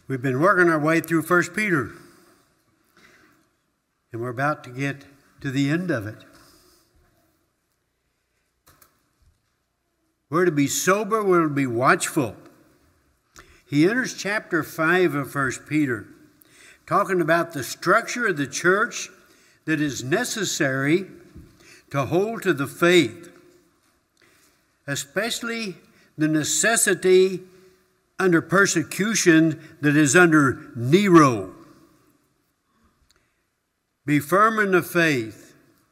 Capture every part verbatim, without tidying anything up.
We've been working our way through First Peter, and we're about to get to the end of it. We're to be sober, we're to be watchful. He enters chapter five of First Peter, talking about the structure of the church that is necessary to hold to the faith, especially the necessity under persecution that is under Nero. Be firm in the faith.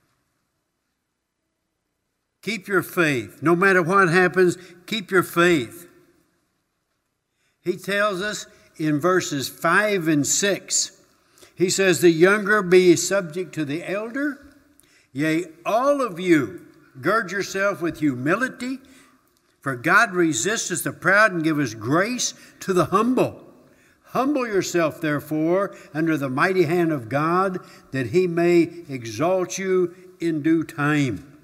Keep your faith. No matter what happens, keep your faith. He tells us in verses five and six, he says, the younger be subject to the elder. Yea, all of you, gird yourself with humility, for God resisteth the proud and giveth grace to the humble. Humble yourself, therefore, under the mighty hand of God, that he may exalt you in due time.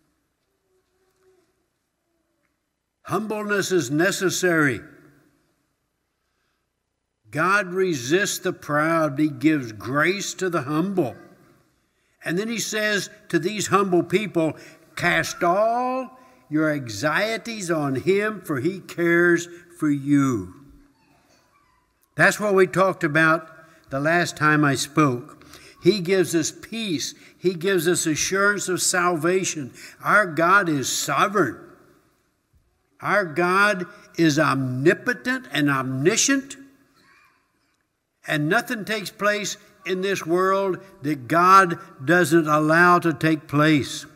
Humbleness is necessary. God resists the proud. He gives grace to the humble. And then he says to these humble people, cast all your anxieties on him, for he cares for you. That's what we talked about the last time I spoke. He gives us peace. He gives us assurance of salvation. Our God is sovereign. Our God is omnipotent and omniscient. And nothing takes place in this world that God doesn't allow to take place.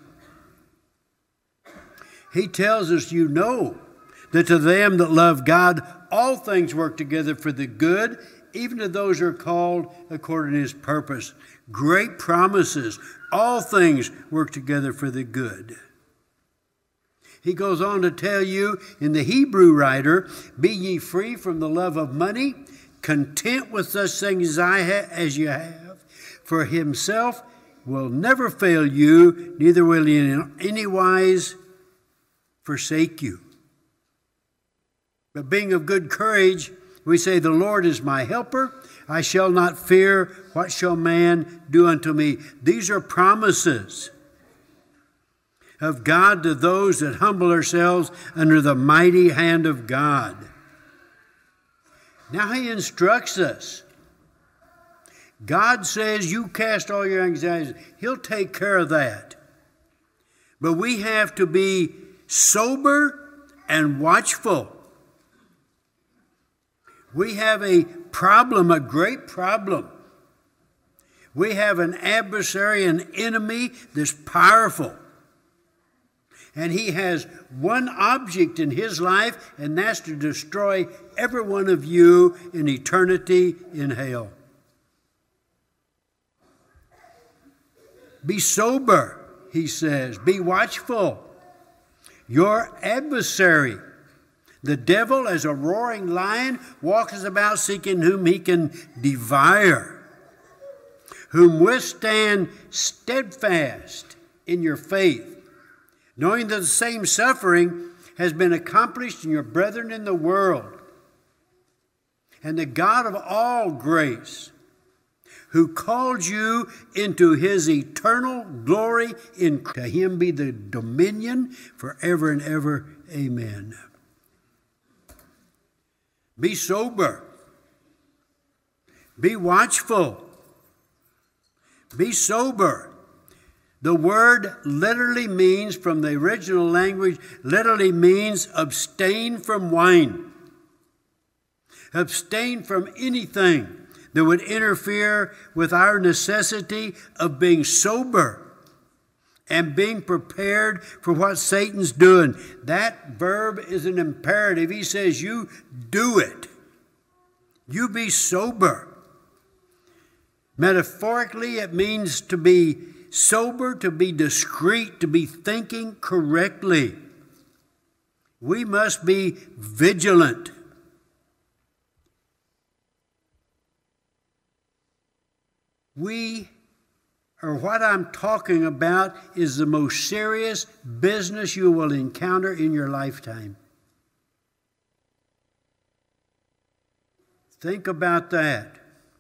He tells us, you know, that to them that love God, all things work together for the good, even to those who are called according to his purpose. Great promises. All things work together for the good. He goes on to tell you in the Hebrew writer, be ye free from the love of money, content with such things as I ha- as you have, for himself will never fail you, neither will he in any wise forsake you. But being of good courage, we say, the Lord is my helper. I shall not fear. What shall man do unto me? These are promises of God to those that humble ourselves under the mighty hand of God. Now he instructs us. God says, you cast all your anxieties. He'll take care of that. But we have to be sober and watchful. We have a problem, a great problem. We have an adversary, an enemy that's powerful. And he has one object in his life, and that's to destroy every one of you in eternity in hell. Be sober, he says. Be watchful. Your adversary, the devil, as a roaring lion, walks about seeking whom he can devour, whom withstand steadfast in your faith, knowing that the same suffering has been accomplished in your brethren in the world. And the God of all grace, who called you into his eternal glory, in to him be the dominion forever and ever. Amen. Be sober. Be watchful. Be sober. The word literally means, from the original language, literally means abstain from wine. Abstain from anything that would interfere with our necessity of being sober and being prepared for what Satan's doing. That verb is an imperative. He says, you do it. You be sober. Metaphorically, it means to be sober, to be discreet, to be thinking correctly. We must be vigilant. We, or what I'm talking about, is the most serious business you will encounter in your lifetime. Think about that.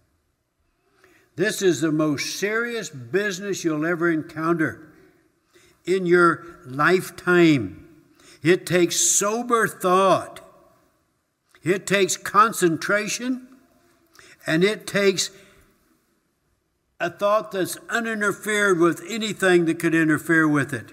This is the most serious business you'll ever encounter in your lifetime. It takes sober thought. It takes concentration. And it takes a thought that's uninterfered with anything that could interfere with it.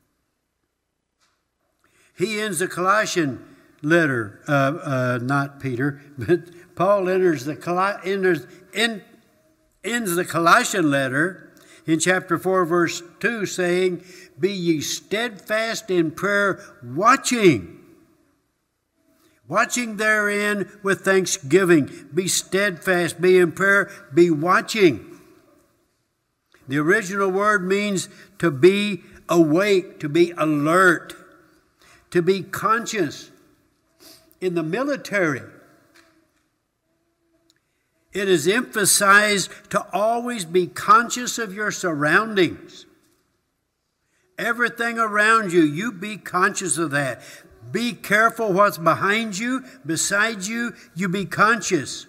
He ends the Colossian letter, uh, uh, not Peter, but Paul enters the Col- enters, in, ends the Colossian letter in chapter four, verse two, saying, "Be ye steadfast in prayer, watching." Watching therein with thanksgiving. Be steadfast, be in prayer, be watching. The original word means to be awake, to be alert, to be conscious. In the military, it is emphasized to always be conscious of your surroundings. Everything around you, you be conscious of that. Be careful what's behind you, beside you, you be conscious.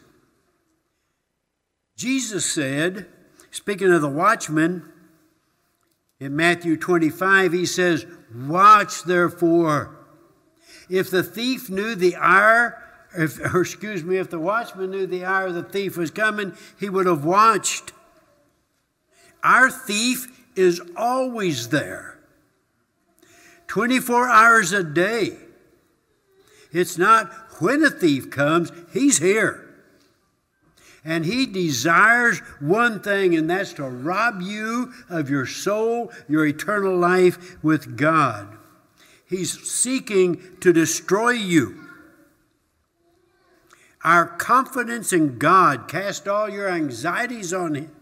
Jesus said, speaking of the watchman, in Matthew twenty-five, he says, "Watch therefore. If the thief knew the hour, if, or excuse me, if the watchman knew the hour the thief was coming, he would have watched." Our thief is always there. twenty-four hours a day. It's not when a thief comes, he's here. And he desires one thing, and that's to rob you of your soul, your eternal life with God. He's seeking to destroy you. Our confidence in God, cast all your anxieties on Him,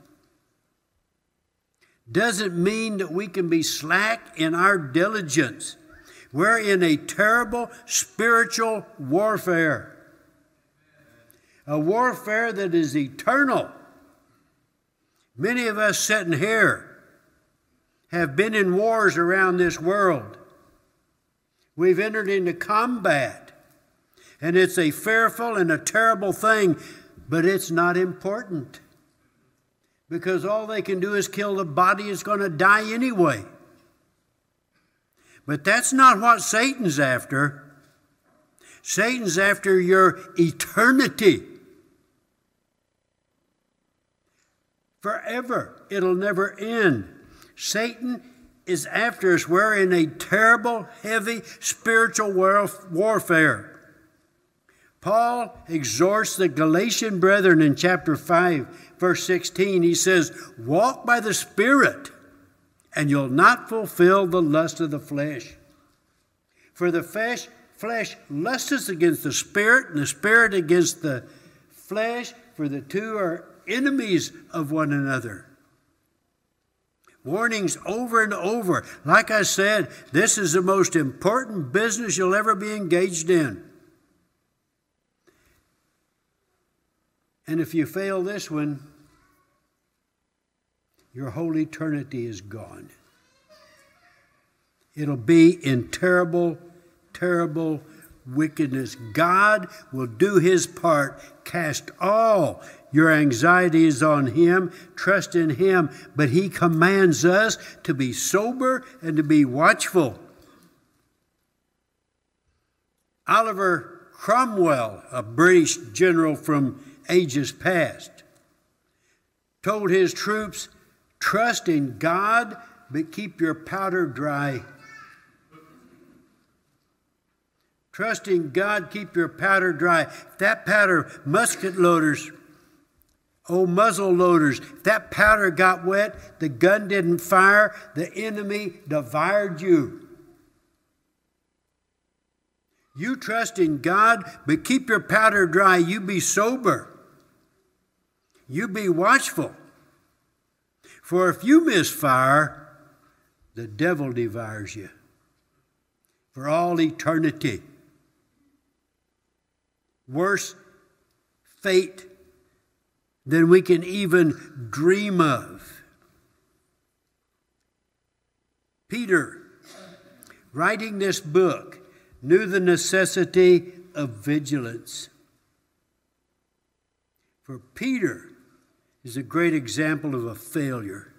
doesn't mean that we can be slack in our diligence. We're in a terrible spiritual warfare. A warfare that is eternal. Many of us sitting here have been in wars around this world. We've entered into combat. And it's a fearful and a terrible thing, but it's not important. Because all they can do is kill the body. It's going to die anyway. But that's not what Satan's after. Satan's after your eternity. Forever. It'll never end. Satan is after us. We're in a terrible, heavy spiritual warfare. Paul exhorts the Galatian brethren in chapter five, verse sixteen. He says, "Walk by the Spirit, and you'll not fulfill the lust of the flesh. For the flesh, flesh lusteth against the Spirit, and the Spirit against the flesh, for the two are enemies of one another." Warnings over and over. Like I said, this is the most important business you'll ever be engaged in. And if you fail this one, your whole eternity is gone. It'll be in terrible, terrible wickedness. God will do His part. Cast all your anxieties on Him. Trust in Him. But He commands us to be sober and to be watchful. Oliver Cromwell, a British general from ages past, told his troops, "Trust in God, but keep your powder dry." Trust in God, keep your powder dry. If that powder, musket loaders, oh, muzzle loaders, if that powder got wet, the gun didn't fire, the enemy devoured you. You trust in God, but keep your powder dry. You be sober. You be watchful. For if you misfire, the devil devours you for all eternity. Worse fate than we can even dream of. Peter, writing this book, knew the necessity of vigilance. For Peter is a great example of a failure.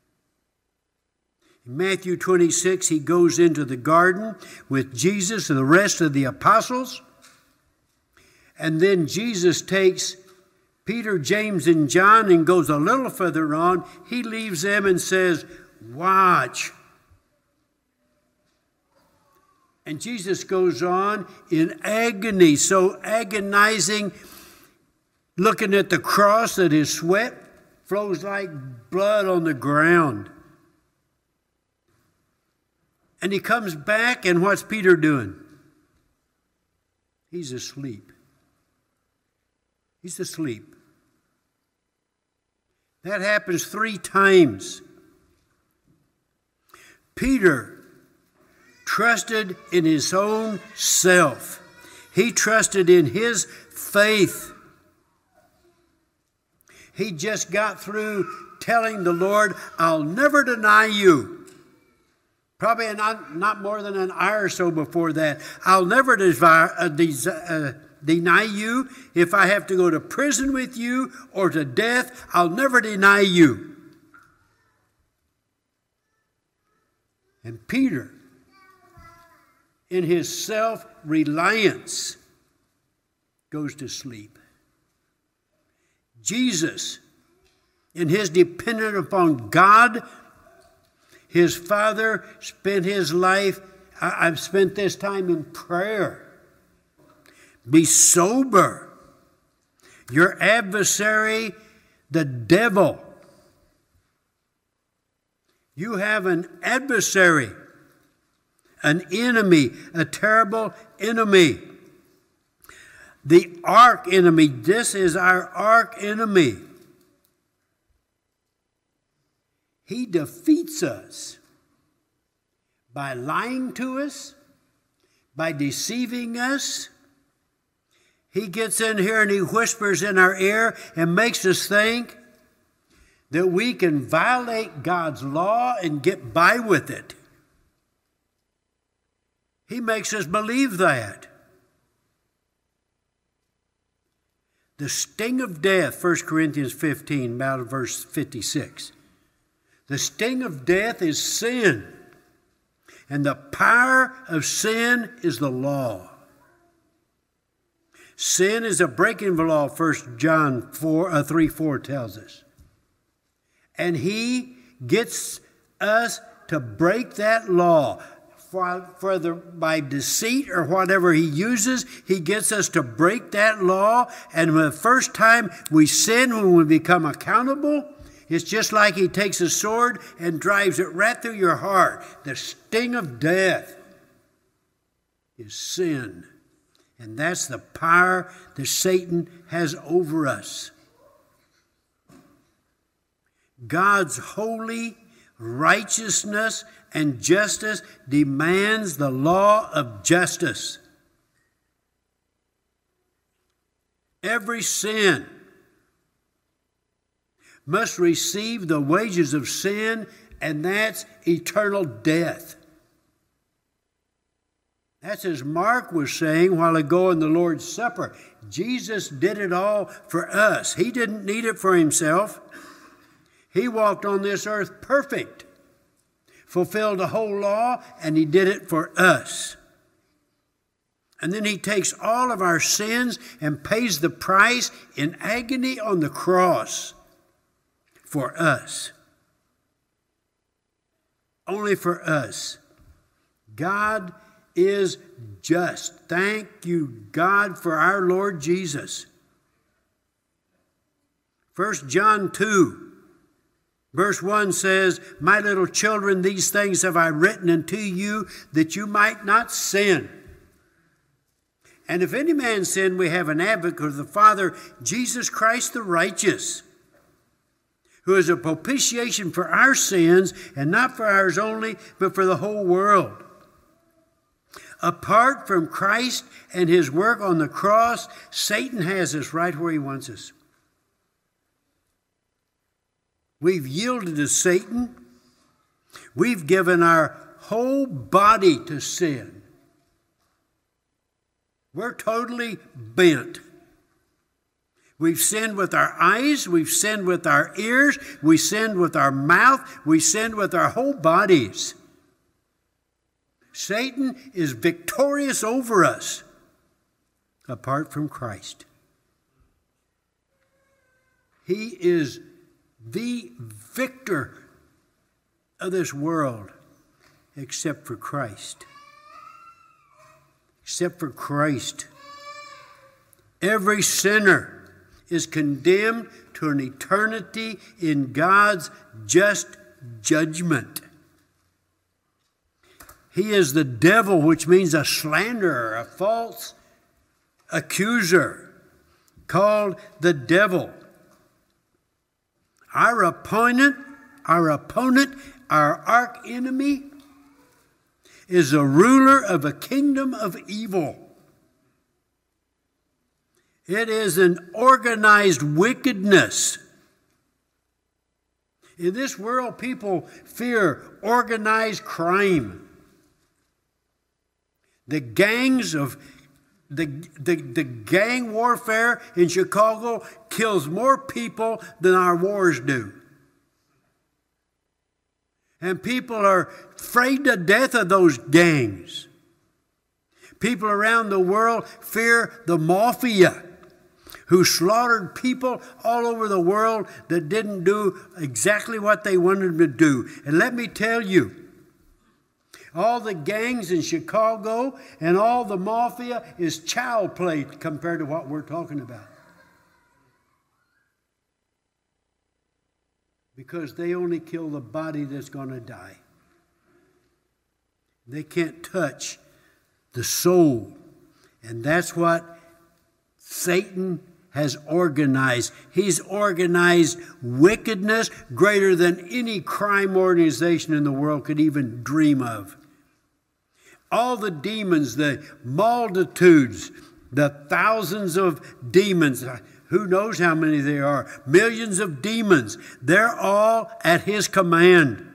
In Matthew twenty-six, he goes into the garden with Jesus and the rest of the apostles. And then Jesus takes Peter, James, and John and goes a little further on. He leaves them and says, watch. And Jesus goes on in agony, so agonizing, looking at the cross that his sweat flows like blood on the ground. And he comes back, and what's Peter doing? He's asleep. He's asleep. That happens three times. Peter trusted in his own self. He trusted in his faith. He just got through telling the Lord, I'll never deny you. Probably not, not more than an hour or so before that. I'll never desire, uh, des- uh, deny you. If I have to go to prison with you or to death, I'll never deny you. And Peter, in his self-reliance, goes to sleep. Jesus, in his dependence upon God, his Father, spent his life, I, I've spent this time in prayer. Be sober. Your adversary, the devil. You have an adversary, an enemy, a terrible enemy. The arch enemy. This is our arch enemy. He defeats us by lying to us, by deceiving us. He gets in here and he whispers in our ear and makes us think that we can violate God's law and get by with it. He makes us believe that. The sting of death, First Corinthians fifteen, about verse fifty-six. The sting of death is sin, and the power of sin is the law. Sin is a breaking of the law, First John four, uh, three four tells us. And he gets us to break that law. Whether by deceit or whatever he uses, he gets us to break that law. And the first time we sin, when we become accountable, it's just like he takes a sword and drives it right through your heart. The sting of death is sin. And that's the power that Satan has over us. God's holy righteousness and justice demands the law of justice. Every sin must receive the wages of sin, and that's eternal death. That's as Mark was saying a while ago in the Lord's Supper. Jesus did it all for us. He didn't need it for himself. He walked on this earth perfect, fulfilled the whole law, and he did it for us. And then he takes all of our sins and pays the price in agony on the cross for us. Only for us. God is just. Thank you, God, for our Lord Jesus. First John two. Verse one says, my little children, these things have I written unto you, that you might not sin. And if any man sin, we have an advocate with the Father, Jesus Christ the righteous, who is a propitiation for our sins, and not for ours only, but for the whole world. Apart from Christ and his work on the cross, Satan has us right where he wants us. We've yielded to Satan. We've given our whole body to sin. We're totally bent. We've sinned with our eyes. We've sinned with our ears. We sinned with our mouth. We sinned with our whole bodies. Satan is victorious over us apart from Christ. He is the victor of this world except for Christ. Except for Christ. Every sinner is condemned to an eternity in God's just judgment. He is the devil, which means a slanderer, a false accuser, called the devil. Our opponent, our opponent, our arch enemy is a ruler of a kingdom of evil. It is an organized wickedness. In this world, people fear organized crime. The gangs of the, the, the gang warfare in Chicago kills more people than our wars do. And people are afraid to death of those gangs. People around the world fear the mafia, who slaughtered people all over the world that didn't do exactly what they wanted them to do. And let me tell you, all the gangs in Chicago and all the mafia is child play compared to what we're talking about. Because they only kill the body that's going to die. They can't touch the soul. And that's what Satan has organized. He's organized wickedness greater than any crime organization in the world could even dream of. All the demons, the multitudes, the thousands of demons, who knows how many there are, millions of demons, they're all at his command.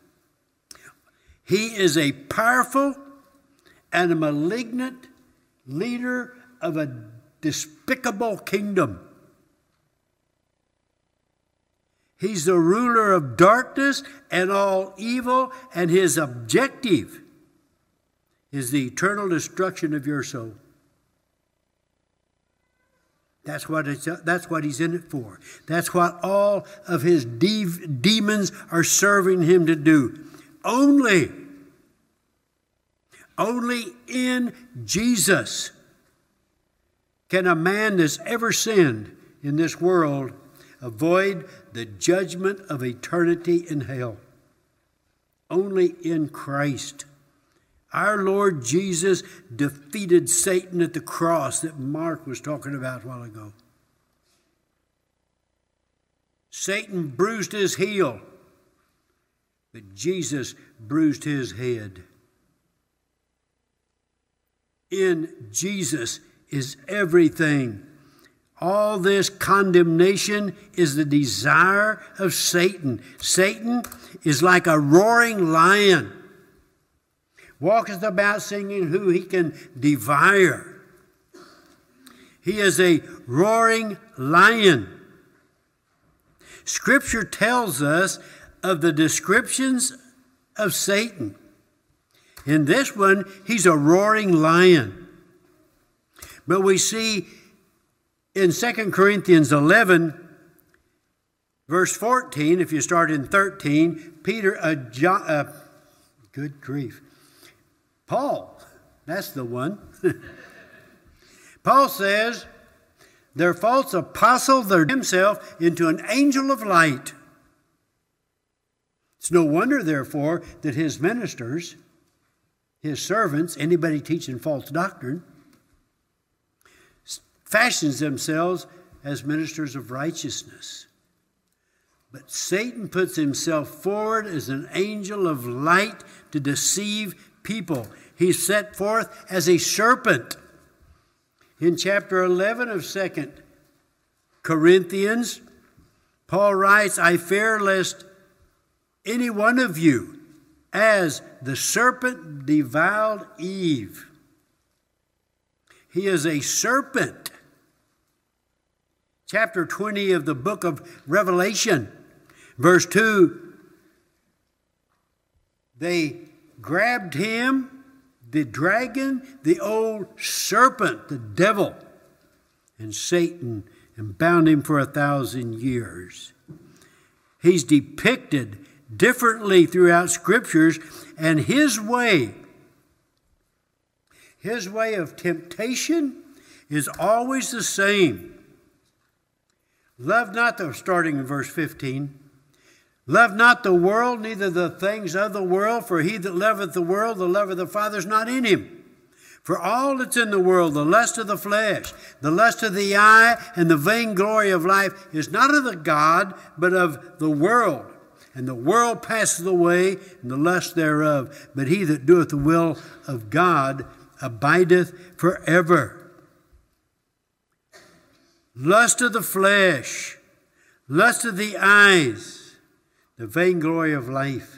He is a powerful and a malignant leader of a despicable kingdom. He's the ruler of darkness and all evil, and his objective is the eternal destruction of your soul. That's what, it's, that's what he's in it for. That's what all of his de- demons are serving him to do. Only, only in Jesus can a man that's ever sinned in this world avoid the judgment of eternity in hell. Only in Christ. Our Lord Jesus defeated Satan at the cross that Mark was talking about a while ago. Satan bruised his heel, but Jesus bruised his head. In Jesus is everything. All this condemnation is the desire of Satan. Satan is like a roaring lion, walketh about singing who he can devour. He is a roaring lion. Scripture tells us of the descriptions of Satan. In this one, he's a roaring lion. But we see in Second Corinthians eleven, verse fourteen, if you start in thirteen, Peter, uh, John, uh, good grief, Paul, that's the one. Paul says, their false apostle, their himself into an angel of light. It's no wonder, therefore, that his ministers, his servants, anybody teaching false doctrine, fashions themselves as ministers of righteousness. But Satan puts himself forward as an angel of light to deceive people. He's set forth as a serpent. In chapter eleven of Second Corinthians, Paul writes, I fear lest any one of you, as the serpent beguiled Eve. He is a serpent. chapter twenty of the book of Revelation, verse two, they grabbed him, the dragon, the old serpent, the devil, and Satan, and bound him for a thousand years. He's depicted differently throughout scriptures, and his way, his way of temptation is always the same. Love not the, starting in verse fifteen, love not the world, neither the things of the world, for he that loveth the world, the love of the Father is not in him. For all that's in the world, the lust of the flesh, the lust of the eye, and the vainglory of life is not of the God, but of the world. And the world passeth away, and the lust thereof. But he that doeth the will of God abideth forever. Lust of the flesh, lust of the eyes, the vainglory of life.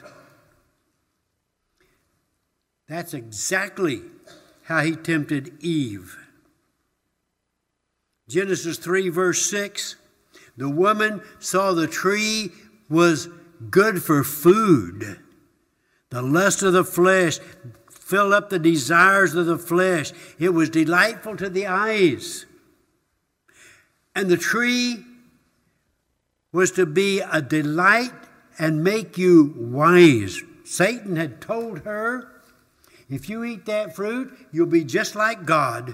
That's exactly how he tempted Eve. Genesis three, verse six, the woman saw the tree was good for food. The lust of the flesh filled up the desires of the flesh. It was delightful to the eyes. And the tree was to be a delight and make you wise. Satan had told her, if you eat that fruit, you'll be just like God.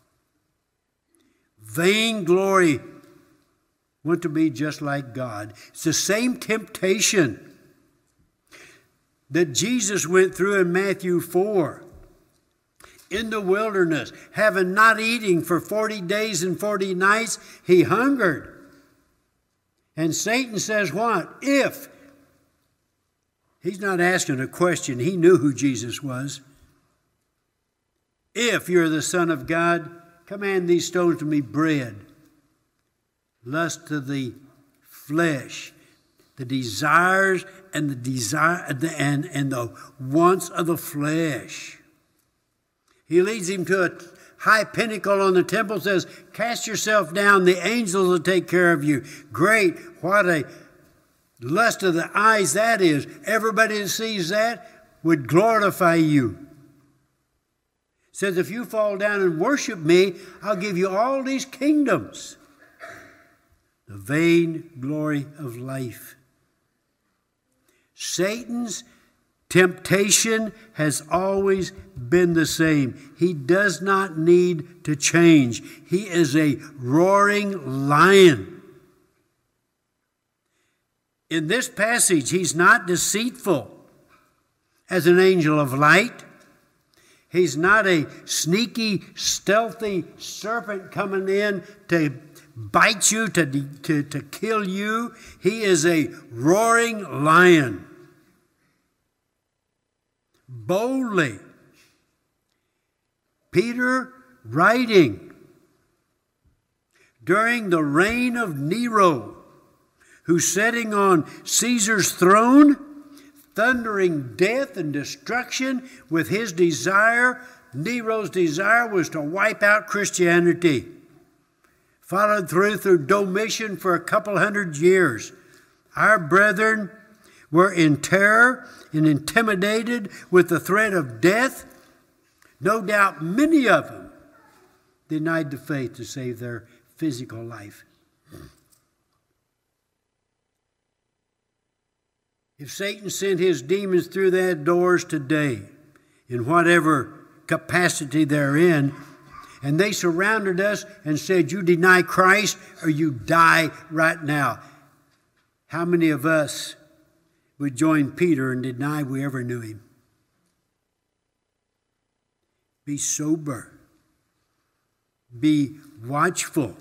Vainglory, want to be just like God. It's the same temptation that Jesus went through in Matthew four. In the wilderness, having not eating for forty days and forty nights, he hungered. And Satan says what? If. He's not asking a question. He knew who Jesus was. If you're the Son of God, command these stones to be bread. Lust of the flesh, the desires and the desire and, and the wants of the flesh. He leads him to a high pinnacle on the temple, says, cast yourself down, the angels will take care of you. Great, what a lust of the eyes that is. Everybody that sees that would glorify you. Says, if you fall down and worship me, I'll give you all these kingdoms. The vain glory of life. Satan's temptation has always been the same. He does not need to change. He is a roaring lion. In this passage, he's not deceitful as an angel of light. He's not a sneaky, stealthy serpent coming in to bite you, to, to, to kill you. He is a roaring lion. Boldly, Peter writing during the reign of Nero, who's sitting on Caesar's throne, thundering death and destruction with his desire. Nero's desire was to wipe out Christianity. Followed through through Domitian for a couple hundred years. Our brethren were in terror and intimidated with the threat of death. No doubt many of them denied the faith to save their physical life. If Satan sent his demons through their doors today, in whatever capacity they're in, and they surrounded us and said, you deny Christ or you die right now, how many of us would join Peter and deny we ever knew him? Be sober. Be watchful.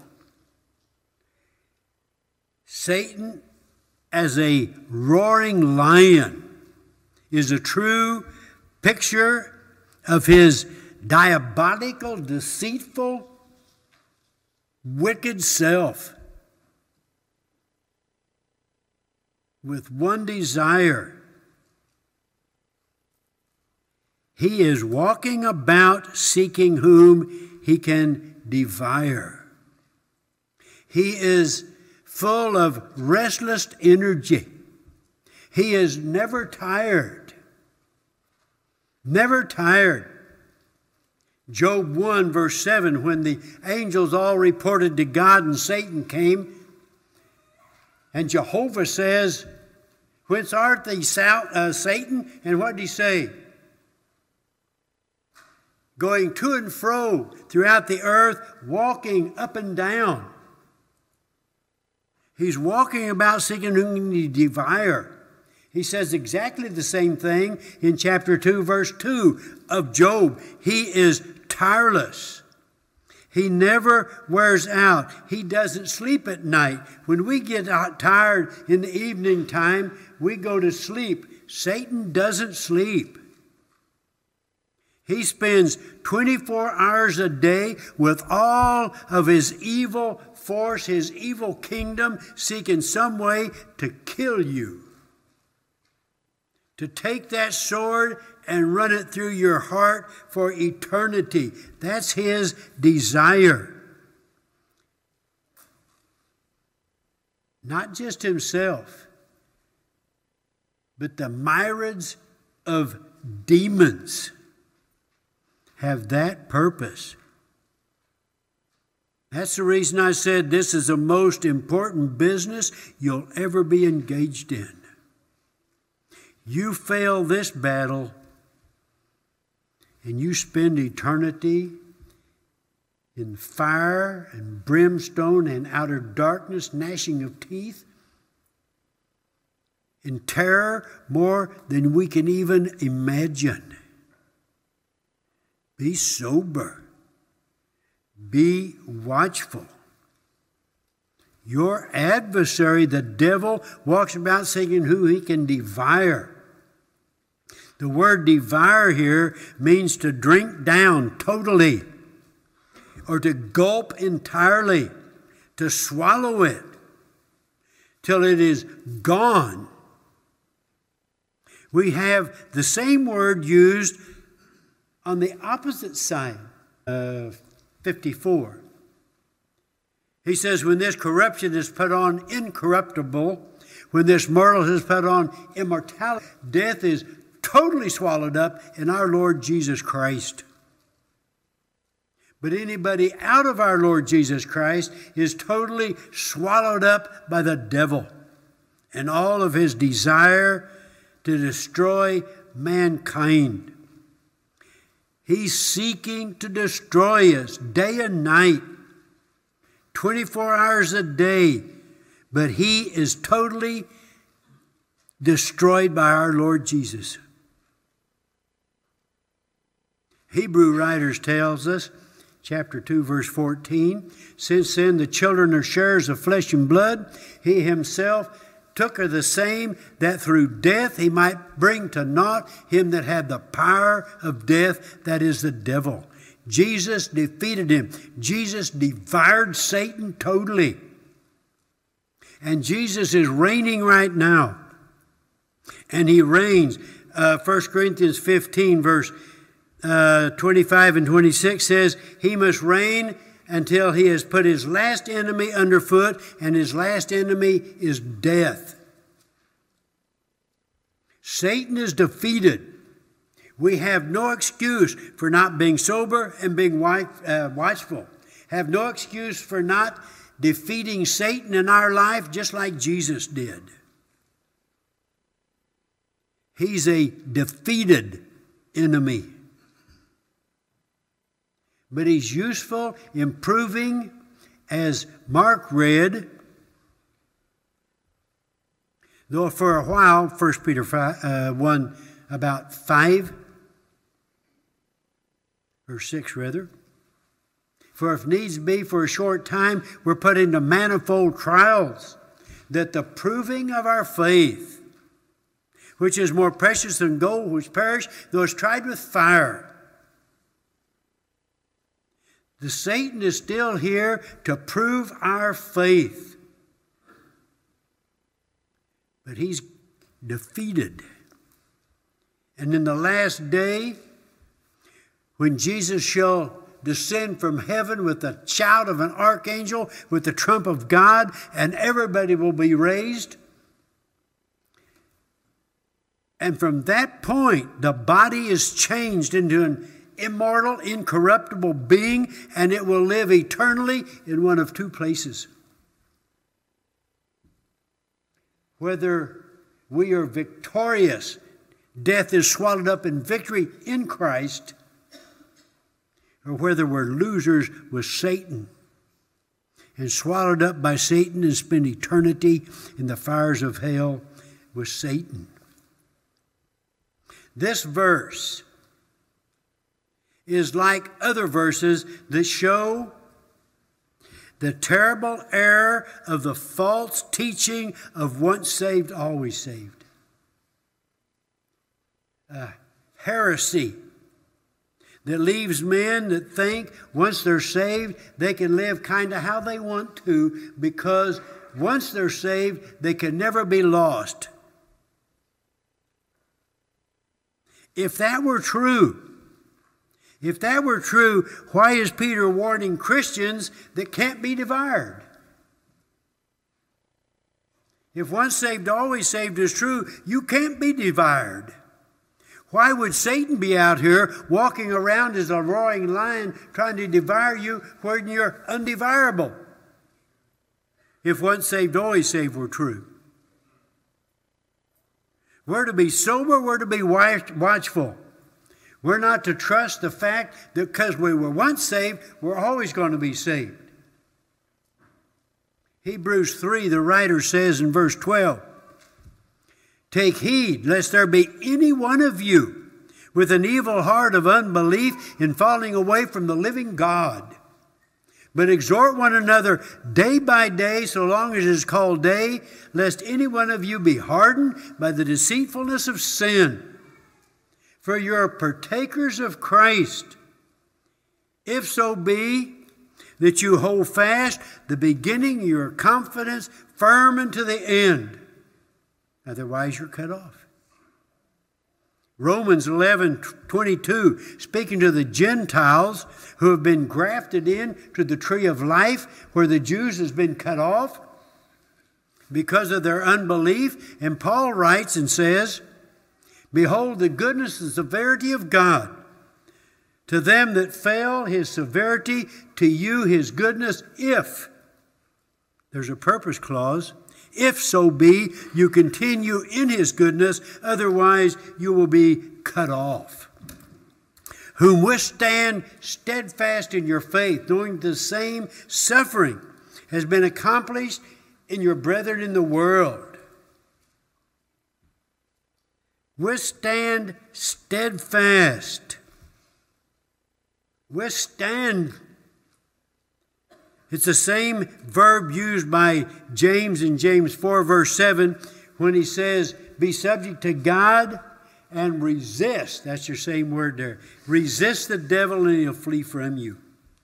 Satan, as a roaring lion, is a true picture of his diabolical, deceitful, wicked self, with one desire. He is walking about seeking whom he can devour. He is full of restless energy. He is never tired. Never tired. Job one, verse seven, when the angels all reported to God and Satan came, and Jehovah says, "Whence art thee, uh, Satan?" And what did he say? Going to and fro throughout the earth, walking up and down. He's walking about seeking whom to devour. He says exactly the same thing in chapter two, verse two of Job. He is tireless. He never wears out. He doesn't sleep at night. When we get tired in the evening time, we go to sleep. Satan doesn't sleep. He spends twenty-four hours a day with all of his evil force, his evil kingdom, seeking some way to kill you. To take that sword and run it through your heart for eternity. That's his desire. Not just himself, but the myriads of demons have that purpose. That's the reason I said this is the most important business you'll ever be engaged in. You fail this battle, and you spend eternity in fire and brimstone and outer darkness, gnashing of teeth, in terror more than we can even imagine. Be sober. Be watchful. Your adversary, the devil, walks about seeking who he can devour. The word devour here means to drink down totally, or to gulp entirely, to swallow it till it is gone. We have the same word used on the opposite side of fifty-four. He says, when this corruption is put on incorruptible, when this mortal is put on immortality, death is totally swallowed up in our Lord Jesus Christ. But anybody out of our Lord Jesus Christ is totally swallowed up by the devil and all of his desire to destroy mankind. He's seeking to destroy us day and night, twenty-four hours a day, but he is totally destroyed by our Lord Jesus. Hebrew writers tells us, chapter two, verse fourteen, since then the children are sharers of flesh and blood, he himself took her the same, that through death he might bring to naught him that had the power of death, that is the devil. Jesus defeated him. Jesus devoured Satan totally. And Jesus is reigning right now. And he reigns. Uh, First Corinthians fifteen, verse uh, twenty-five and twenty-six says, he must reign until he has put his last enemy underfoot, and his last enemy is death. Satan is defeated. We have no excuse for not being sober and being uh, watchful. Have no excuse for not defeating Satan in our life just like Jesus did. He's a defeated enemy. But he's useful, improving, as Mark read. Though for a while, First Peter five, uh, one, about five, or six rather. For if needs be, for a short time, we're put into manifold trials, that the proving of our faith, which is more precious than gold which perish, though it's tried with fire. The Satan is still here to prove our faith. But he's defeated. And in the last day, when Jesus shall descend from heaven with the shout of an archangel, with the trump of God, and everybody will be raised. And from that point, the body is changed into an immortal, incorruptible being, and it will live eternally in one of two places. Whether we are victorious, death is swallowed up in victory in Christ, or whether we're losers with Satan and swallowed up by Satan and spend eternity in the fires of hell with Satan. This verse is like other verses that show the terrible error of the false teaching of once saved, always saved. Uh, heresy that leaves men that think once they're saved, they can live kind of how they want to, because once they're saved, they can never be lost. If that were true, if that were true, why is Peter warning Christians that can't be devoured? If once saved, always saved is true, you can't be devoured. Why would Satan be out here walking around as a roaring lion trying to devour you when you're undevourable? If once saved, always saved were true. We're to be sober, we're to be watchful. We're not to trust the fact that because we were once saved, we're always going to be saved. Hebrews three, the writer says in verse twelve, "Take heed lest there be any one of you with an evil heart of unbelief in falling away from the living God. But exhort one another day by day, so long as it is called day, lest any one of you be hardened by the deceitfulness of sin. For you are partakers of Christ, if so be that you hold fast the beginning of your confidence firm unto the end. Otherwise you're cut off." Romans eleven twenty-two, speaking to the Gentiles who have been grafted in to the tree of life, where the Jews has been cut off because of their unbelief. And Paul writes and says, "Behold the goodness and severity of God. To them that fell, his severity, to you his goodness, if," there's a purpose clause, "if so be you continue in his goodness, otherwise you will be cut off. Whom withstand steadfast in your faith, knowing the same suffering has been accomplished in your brethren in the world." Withstand steadfast. Withstand. It's the same verb used by James in James four, verse seven, when he says, "Be subject to God and resist." That's your same word there. Resist the devil and he'll flee from you.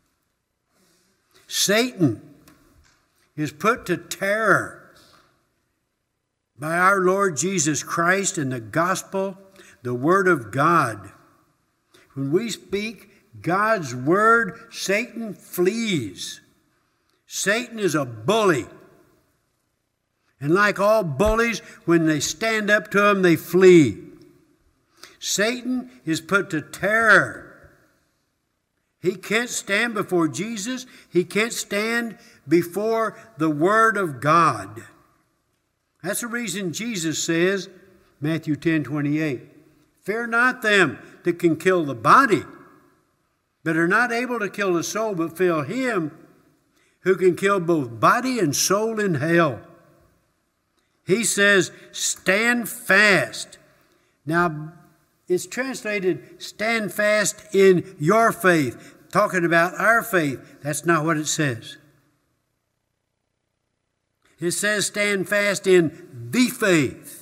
Satan is put to terror by our Lord Jesus Christ and the gospel, the word of God. When we speak God's word, Satan flees. Satan is a bully. And like all bullies, when they stand up to him, they flee. Satan is put to terror. He can't stand before Jesus. He can't stand before the Word of God. That's the reason Jesus says, Matthew ten twenty-eight, "Fear not them that can kill the body, but are not able to kill the soul, but fear him who can kill both body and soul in hell." He says, stand fast. Now, it's translated, stand fast in your faith, talking about our faith. That's not what it says. It says, stand fast in the faith.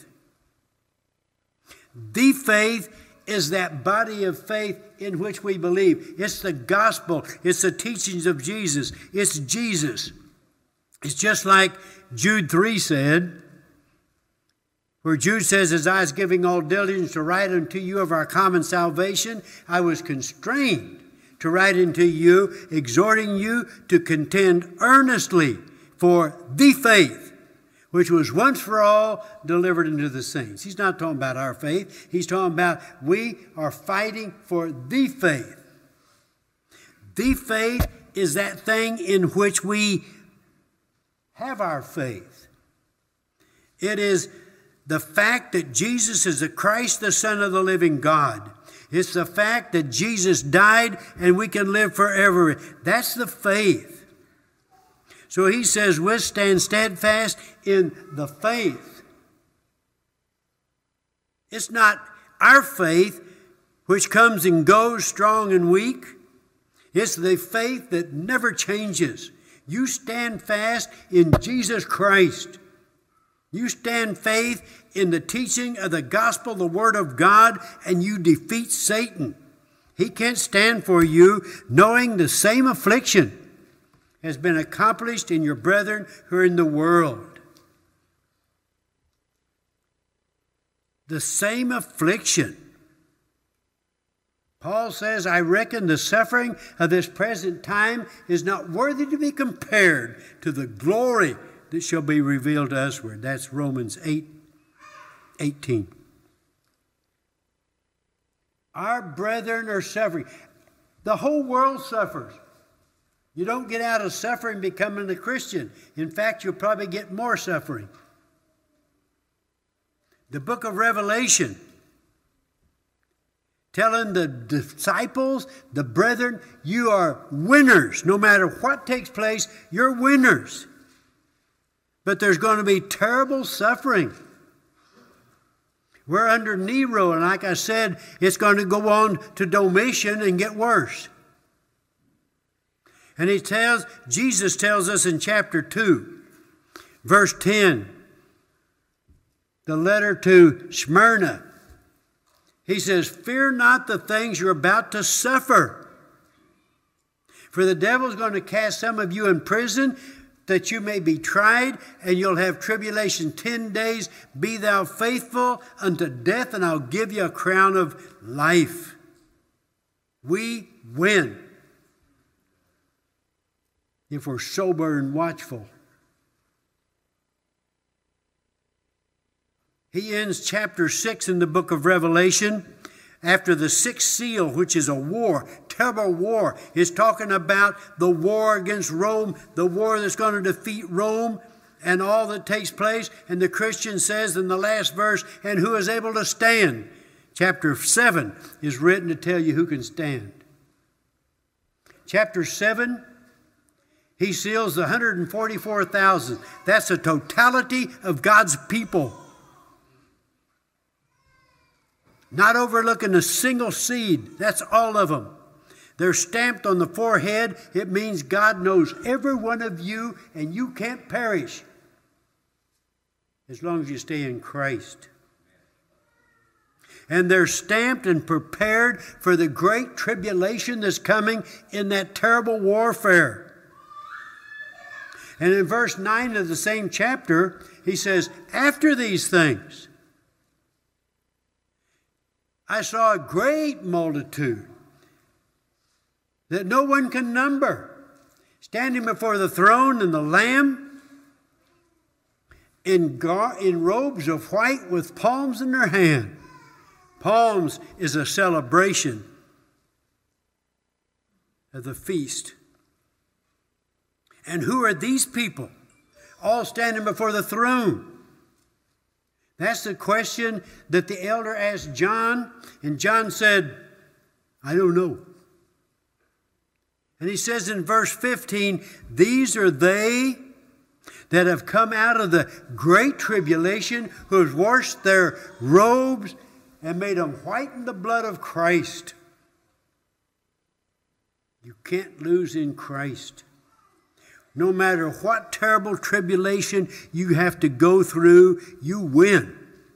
The faith is that body of faith in which we believe. It's the gospel. It's the teachings of Jesus. It's Jesus. It's just like Jude three said, where Jude says, "As I was giving all diligence to write unto you of our common salvation, I was constrained to write unto you, exhorting you to contend earnestly for the faith, which was once for all delivered unto the saints. He's not talking about our faith. He's talking about we are fighting for the faith. The faith is that thing in which we have our faith. It is the fact that Jesus is the Christ, the Son of the living God. It's the fact that Jesus died and we can live forever. That's the faith. So he says, withstand steadfast in the faith. It's not our faith which comes and goes, strong and weak. It's the faith that never changes. You stand fast in Jesus Christ. You stand faith in the teaching of the gospel, the word of God, and you defeat Satan. He can't stand for you, knowing the same affliction has been accomplished in your brethren who are in the world. The same affliction. Paul says, I reckon the suffering of this present time is not worthy to be compared to the glory that shall be revealed to usward. That's Romans eight eighteen. Our brethren are suffering. The whole world suffers. You don't get out of suffering becoming a Christian. In fact, you'll probably get more suffering. The book of Revelation, telling the disciples, the brethren, you are winners. No matter what takes place, you're winners. But there's going to be terrible suffering. We're under Nero, and like I said, it's going to go on to Domitian and get worse. And he tells, Jesus tells us in chapter two, verse ten, the letter to Smyrna. He says, fear not the things you're about to suffer. For the devil's going to cast some of you in prison, that you may be tried, and you'll have tribulation ten days. Be thou faithful unto death, and I'll give you a crown of life. We win if we're sober and watchful. He ends chapter six in the book of Revelation after the sixth seal, which is a war, terrible war. Is talking about the war against Rome, the war that's going to defeat Rome and all that takes place. And the Christian says in the last verse, and who is able to stand? Chapter seven is written to tell you who can stand. Chapter seven, he seals the one hundred forty-four thousand. That's the totality of God's people. Not overlooking a single seed. That's all of them. They're stamped on the forehead. It means God knows every one of you, and you can't perish as long as you stay in Christ. And they're stamped and prepared for the great tribulation that's coming in that terrible warfare. And in verse nine of the same chapter, he says, after these things, I saw a great multitude that no one can number, standing before the throne and the Lamb in, gar- in robes of white with palms in their hand. Palms is a celebration of the feast. And who are these people? All standing before the throne. That's the question that the elder asked John, and John said, I don't know. And he says in verse fifteen, these are they that have come out of the great tribulation, who have washed their robes and made them white in the blood of Christ. You can't lose in Christ. No matter what terrible tribulation you have to go through, you win.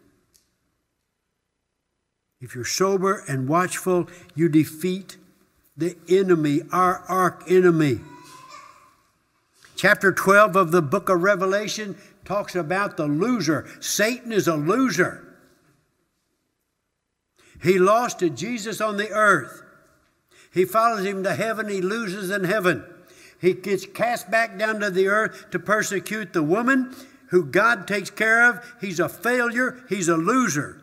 If you're sober and watchful, you defeat the enemy, our arch enemy. Chapter twelve of the book of Revelation talks about the loser. Satan is a loser. He lost to Jesus on the earth. He follows him to heaven, he loses in heaven. He gets cast back down to the earth to persecute the woman who God takes care of. He's a failure, he's a loser.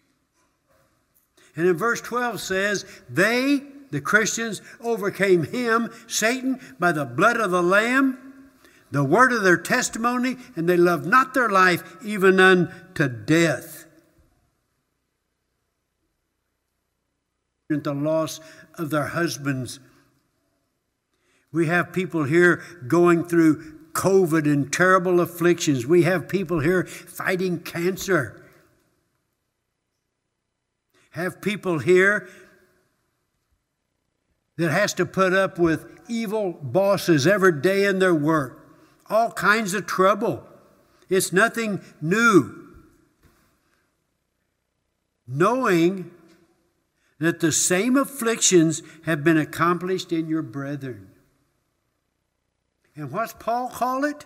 And in verse twelve says, they, the Christians, overcame him, Satan, by the blood of the Lamb, the word of their testimony, and they loved not their life even unto death. The loss of their husbands. We have people here going through COVID and terrible afflictions. We have people here fighting cancer. Have people here that has to put up with evil bosses every day in their work. All kinds of trouble. It's nothing new. Knowing that the same afflictions have been accomplished in your brethren. And what's Paul call it?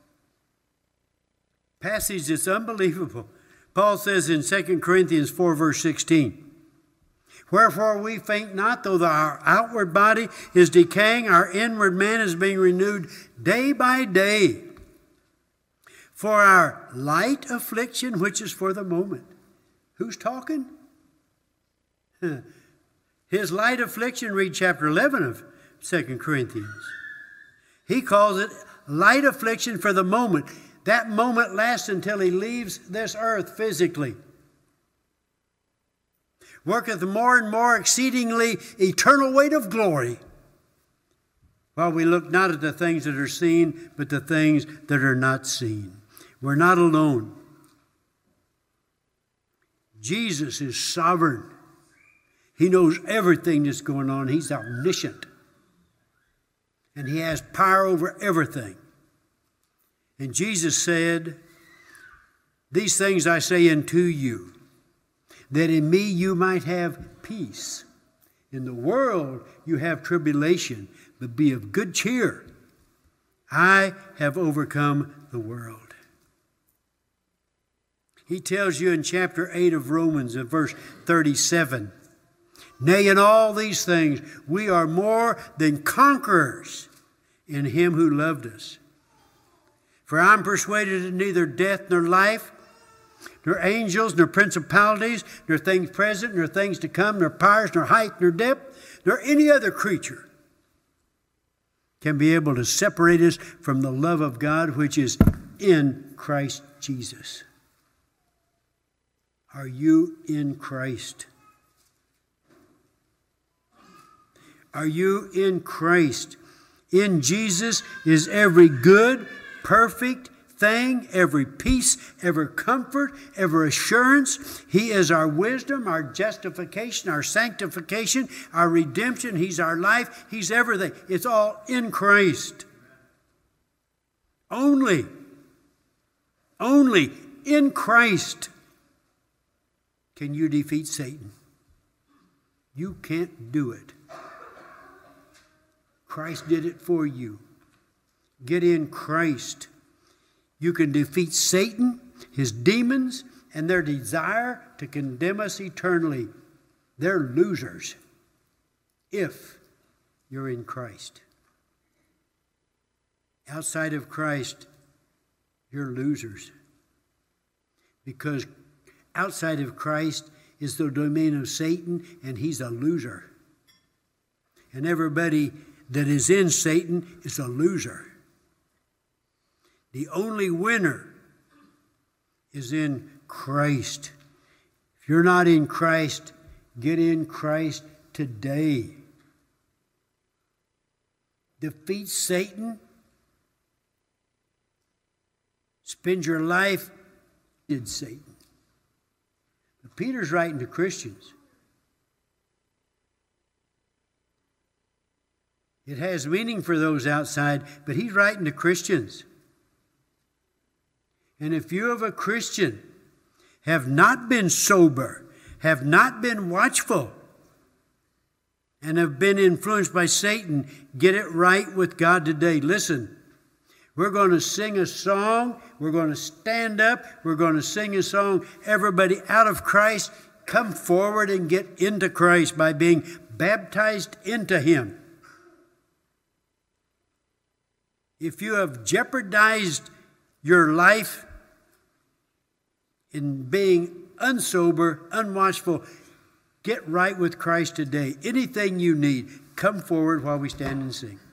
Passage that's unbelievable. Paul says in Second Corinthians four, verse sixteen, wherefore we faint not, though our outward body is decaying, our inward man is being renewed day by day. For our light affliction, which is for the moment. Who's talking? His light affliction, read chapter eleven of Second Corinthians. He calls it light affliction for the moment. That moment lasts until he leaves this earth physically. Worketh more and more exceedingly eternal weight of glory, while we look not at the things that are seen, but the things that are not seen. We're not alone. Jesus is sovereign. He knows everything that's going on. He's omniscient. And he has power over everything. And Jesus said, these things I say unto you, that in me you might have peace. In the world you have tribulation, but be of good cheer. I have overcome the world. He tells you in chapter eight of Romans, in verse thirty-seven, nay, in all these things we are more than conquerors in him who loved us. For I'm persuaded that neither death nor life, nor angels, nor principalities, nor things present, nor things to come, nor powers, nor height, nor depth, nor any other creature can be able to separate us from the love of God which is in Christ Jesus. Are you in Christ? Are you in Christ? In Jesus is every good, perfect thing, every peace, every comfort, every assurance. He is our wisdom, our justification, our sanctification, our redemption. He's our life. He's everything. It's all in Christ. Only, only in Christ can you defeat Satan. You can't do it. Christ did it for you. Get in Christ. You can defeat Satan, his demons, and their desire to condemn us eternally. They're losers if you're in Christ. Outside of Christ, you're losers. Because outside of Christ is the domain of Satan, and he's a loser. And everybody that is in Satan is a loser. The only winner is in Christ. If you're not in Christ, get in Christ today. Defeat Satan. Spend your life in Satan. But Peter's writing to Christians. It has meaning for those outside, but he's writing to Christians. And if you of a Christian have not been sober, have not been watchful, and have been influenced by Satan, get it right with God today. Listen, we're going to sing a song. We're going to stand up. We're going to sing a song. Everybody out of Christ, come forward and get into Christ by being baptized into him. If you have jeopardized your life in being unsober, unwatchful, get right with Christ today. Anything you need, come forward while we stand and sing.